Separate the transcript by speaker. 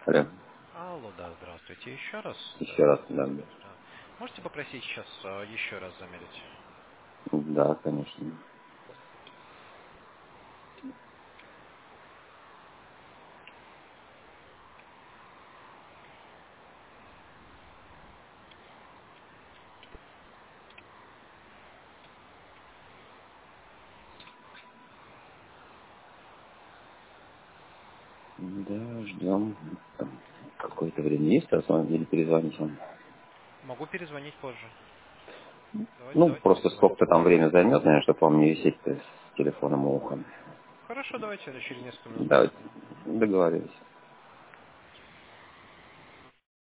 Speaker 1: Алло.
Speaker 2: Алло, да, здравствуйте. Еще раз.
Speaker 1: Еще раз, да.
Speaker 2: Да. Можете попросить сейчас еще раз замерить?
Speaker 1: Да, конечно. Да, ждем. Там какое-то время есть, а с вами или перезвонить вам?
Speaker 2: Могу перезвонить позже.
Speaker 1: Ну,
Speaker 2: Давайте
Speaker 1: просто
Speaker 2: перезвоним.
Speaker 1: сколько там время займет, наверное, чтобы вам не висеть с телефоном у уха.
Speaker 2: Хорошо, давайте через несколько минут
Speaker 1: Давайте.
Speaker 2: перезвоню.
Speaker 1: Договорились.